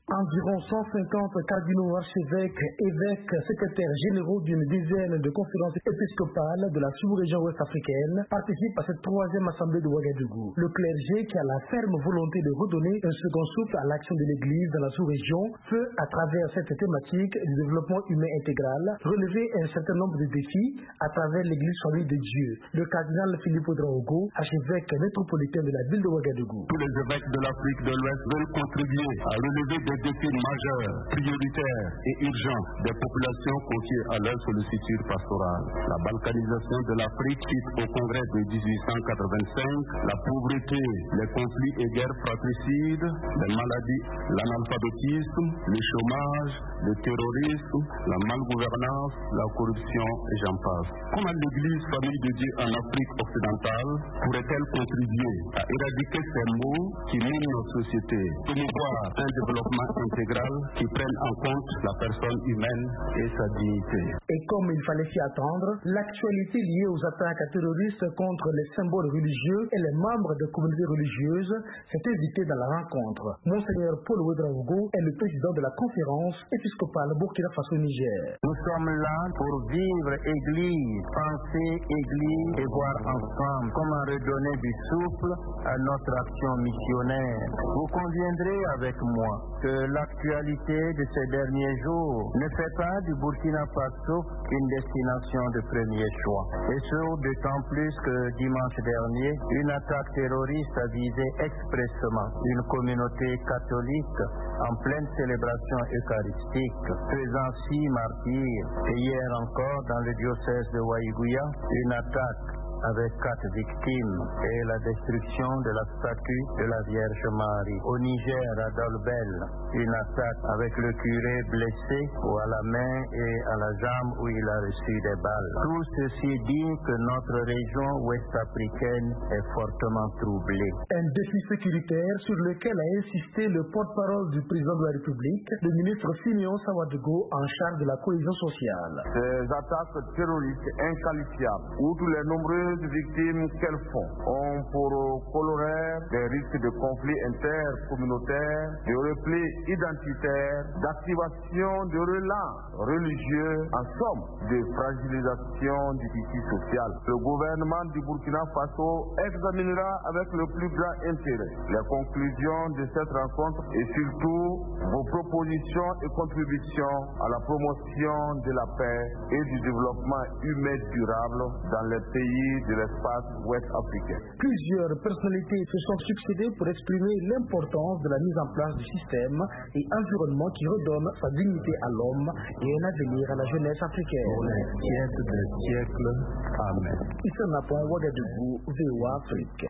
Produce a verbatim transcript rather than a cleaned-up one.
Environ cent cinquante cardinaux, archevêques, évêques, secrétaires généraux d'une dizaine de conférences épiscopales de la sous-région ouest-africaine participent à cette troisième assemblée de Ouagadougou. Le clergé, qui a la ferme volonté de redonner un second souffle à l'action de l'Église dans la sous-région, peut, à travers cette thématique du développement humain intégral, relever un certain nombre de défis à travers l'Église famille de Dieu. Le cardinal Philippe Ouedraogo, archevêque métropolitain de la ville de Ouagadougou. Tous les évêques de l'Afrique de l'Ouest veulent contribuer à relever des défis majeurs, prioritaires et urgents des populations confiées à leur sollicitude pastorale. La balkanisation de l'Afrique suite au congrès de dix-huit cent quatre-vingt-cinq, la pauvreté, les conflits et guerres fratricides, les maladies, l'analphabétisme, le chômage, le terrorisme, la malgouvernance, la corruption et j'en passe. Comment l'Église famille de Dieu en Afrique occidentale pourrait-elle contribuer à éradiquer ces maux qui minent nos sociétés, promouvoir un développement intégral qui prenne en compte la personne humaine et sa dignité? Et comme il fallait s'y attendre, l'actualité liée aux attaques terroristes contre les symboles religieux et les membres de communautés religieuses s'est évitée dans la rencontre. Monseigneur Paul Ouedraogo est le président de la conférence épiscopale Burkina Faso-Niger. Nous sommes là pour vivre Église, penser Église et voir ensemble comment redonner du souffle à notre action missionnaire. Vous conviendrez avec moi que l'actualité de ces derniers jours ne fait pas du Burkina Faso une destination de premier choix. Et ce, d'autant plus que dimanche dernier, une attaque terroriste a visé expressément une communauté catholique en pleine célébration eucharistique, faisant six martyrs. Et hier encore, dans le diocèse de Waïgouya, une attaque avec quatre victimes et la destruction de la statue de la Vierge Marie. Au Niger, à Dolbel, une attaque avec le curé blessé ou à la main et à la jambe où il a reçu des balles. Tout ceci dit que notre région ouest-africaine est fortement troublée. Un défi sécuritaire sur lequel a insisté le porte-parole du président de la République, le ministre Simeon Sawadogo, en charge de la cohésion sociale. Ces attaques terroristes inqualifiables, outre les nombreux victimes qu'elles font, ont pour corollaire des risques de conflits intercommunautaires, de repli identitaire, d'activation de relents religieux, en somme, de fragilisation du tissu social. Le gouvernement du Burkina Faso examinera avec le plus grand intérêt les conclusions de cette rencontre et surtout vos propositions et contributions à la promotion de la paix et du développement humain durable dans les pays de l'espace ouest-africain. Plusieurs personnalités se sont succédées pour exprimer l'importance de la mise en place du système et environnement qui redonne sa dignité à l'homme et un avenir à la jeunesse africaine. Pour les siècles des siècles. Amen. Issa Napon, Ouagadougou, V O A Afrique.